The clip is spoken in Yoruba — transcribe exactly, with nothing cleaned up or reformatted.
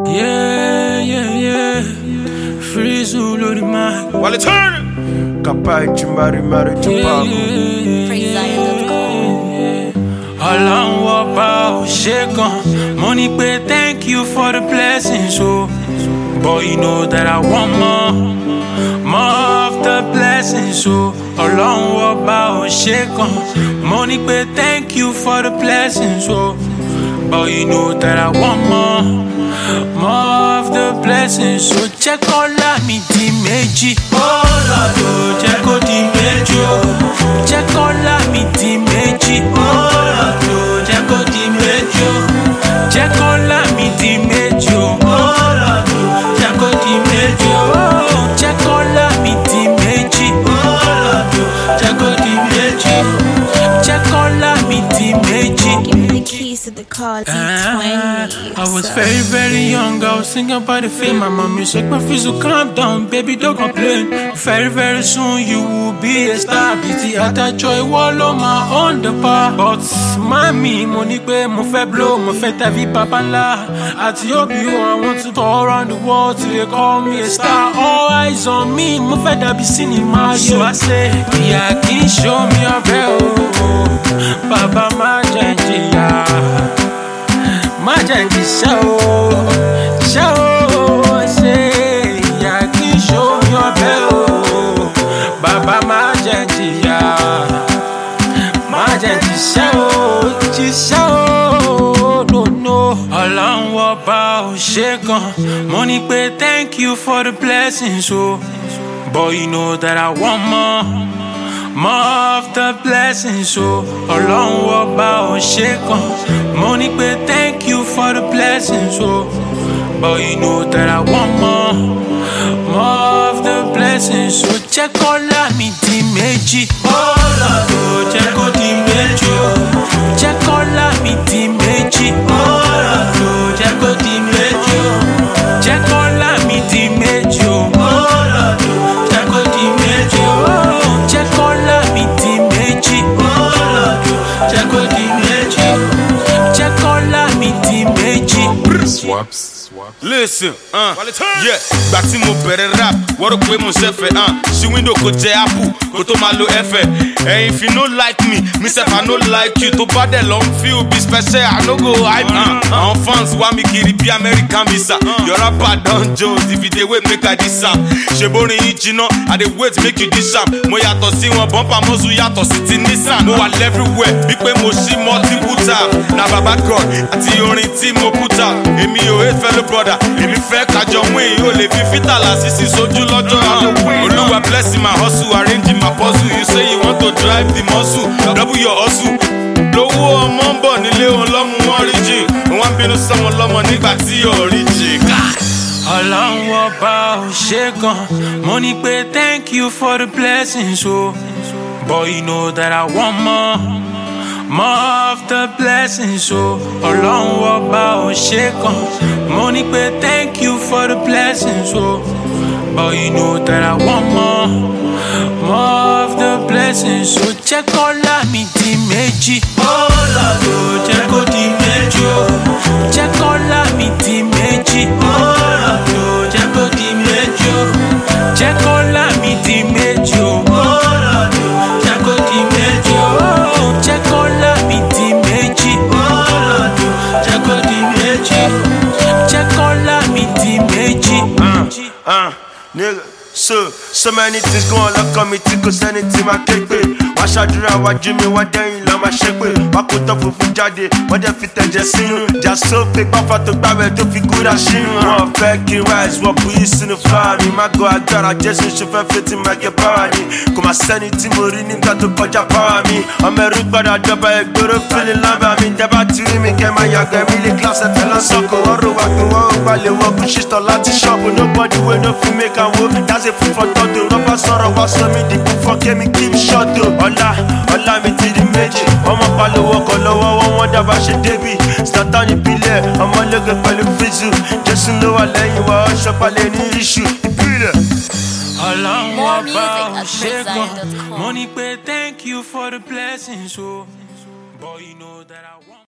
Yeah, yeah, yeah. Free Zulu the mic. While it's turning. Kapai Chimari Mari Chupaku. praise zion dot com. Ọlọ́run ọba ò ṣe gan. Money pay, thank you for the blessings, oh. But you know that I want more, more of the blessings, oh. Ọlọ́run ọba ò ṣe gan. Money pay, thank you for the blessings, oh. But you know that I want more, more of the blessings, so jẹ́ kó lá mi di méjì. Oh Lord, oh, jẹ́ kó di méjì, oh. Jẹ́ kó lá mi di méjì. Oh Lord, oh, jẹ́ kó di méjì, oh. Jẹ́ kó lá mi di méjì, oh. Oh Lord, oh, jẹ́ kó di méjì, oh. Jẹ́ kó lá mi di méjì. Oh Lord, oh, jẹ́ kó di méjì. Jẹ́ kó lá mi di méjì. Give me the keys to the car, T twenty. I was very, very young. I was thinking about the fame. My mommy said, my feet, so calm down, baby, don't complain. Very, very soon you will be a star. Busy at that joy, wall on my own the bar. But mommy, money pay, mo fẹ́ blow, mo fẹ́ ta vie papa la. At your view, I want to go around the world till they call me a star. All eyes on me, mo fẹ́ dàbí cinema. So I say, yeah, can you show me a bell? Baba, my jẹ́njìyà. Má jẹ́ kí ṣẹ́ o, ṣẹ́ o, ṣe ìyá kí ṣó mi ọbẹ̀ o. Bàbá má jẹ́ jìyà, má jẹ́ kí ṣẹ́ o, kí ṣẹ́ o, no no. Ọlọ́run ọba ò ṣe gan, mo ní pé thank you for the blessings, oh. But you know that I want more, more of the blessings, oh. Ọlọ́run ọba ò ṣe gan, mo ní pé thank you for the blessings, oh. But you know that I want more, more of the blessings, so jẹ́ kó lá mi di méjì. Oh Lord, oh, jẹ́ kó di méjì, oh. Jẹ́ kó lá mi di méjì. Oh Lord, oh, jẹ́ kó di méjì, oh. Jẹ́ kó lá mi di méjì, oh. Oh Lord, oh, jẹ́ kó di méjì, oh. Jẹ́ kó lá mi di méjì. Oh Lord, oh, jẹ́ kó di méjì. Jẹ́ kó lá mi di méjì. Swaps. Listen, uh, yeah, gbà tí mo bẹ̀rẹ̀ rap, wọ́n rò pé mo ṣẹ̀fẹ̀, uh, ṣí window kò jẹ apple, kò tó máa lo ẹ̀fẹ̀. Ẹ̀yin if you no like me, me sef I no like you, tó bá dẹ̀ lọ ń feel be special, I no go hype you. Àwọn fans wá mi kiri bí American visa, your rapper don Jones, if you dey wait make I diss am. Ṣé borin yìí jiná, I dey wait make you diss am. Mo yàtọ̀ sí wọn, bumper mọ́sù yàtọ̀ sí ti Nissan. Mo wà everywhere, bí pé mo ṣí multiple tab. Na baba God àti orin tí mo put out. Èmi ò hate fellow brother, èmi fẹ́ kájọ win, ó lè fi fítàlà sísì sójú lọ́jọ́ àdókùn. Olúwa blessing my hustle, arranging my puzzle. You say you want to drive the muscle, double your hustle. Lówó ọmọ ń bọ̀ nílé òun lọ́mú origin. Wọ́n bínú sọ́mọ lọ́mọ nígbà tí origin. Ọlọ́run ọba ò ṣe gan, mo ní pé thank you for the blessings, oh. But you know that I want more, more of the blessings, oh. Ọlọ́run ọba ò ṣe gan, mo ní pé thank you for the blessings, oh. But you know that I want more, more of the blessings, so jẹ́ kó lá mi di méjì. Oh Lord, oh, jẹ́ kó di méjì, oh. Jẹ́ kó lá mi di méjì. Oh Lord, oh, jẹ́ kó di méjì, oh. Jẹ́ kó lá mi di méjì, oh. Oh Lord, oh, jẹ́ kó di méjì, oh. Jẹ́ kó lá mi di méjì. Oh Lord, oh, jẹ́ kó di méjì. Jẹ́ kó lá mi di méjì. Uh, uh, nigga. So, so many things going on, look on me, tickle, send it to my cake, babe. Wá ṣàdúrà, wá jí mi, wá dẹ́yìn lọ máa ṣe pé. Wá kó tọ́ funfun jáde, wọ́n dẹ̀ fi tẹ̀jẹ̀ sínú. Jà sófin, pápá tó gbàwẹ̀ tó fi kúrà sínú. Wọ́n fẹ́ kí rise, wọ́n bu yìí sínú flower mi. Má gọ agbára, Jésù ṣe fẹ́ fi ti máa gẹ power ni. Kò máa sẹ́ni tí mo rí nígbà tó kọjá power mi. Ọmọ ẹrú gbọ́dọ̀ dọ́gba ẹgbẹ́rún feeling lọ́bà mi. Dẹ́bà tí rí mi kẹ́ máa yàgbẹ́ mi lè class ẹ̀fẹ̀ lọ́sọ̀kọ̀. Wọ́n rò wá pé wọ́n ò gbalẹ̀ wọ́n kú ṣìṣọ́ láti ṣọ́ọ̀bù. Nobody wey no fit make am wo. That's a food for thought o. Rọ́bà sọ̀rọ̀ wá sọ mí dìbò fọ́ kémi keep short o. Ọlá ọlá mi ti di méjì. Wọ́n mọ̀ pariwo kọ̀ lọ́wọ́ wọn wọ́n dábàá ṣe débì. Sátánì ìbílẹ̀ ọmọlẹ́gbẹ̀ pẹ̀lú fíìsù. Jésù ló wà lẹ́yìn wa ọ̀ṣọ́ palẹ̀ ní iṣu ìbílẹ̀. Ọlọ́run More ọba music ò at ṣe praise gan, zion dot com. mo ní pé thank you for the blessings, oh. But you know that I want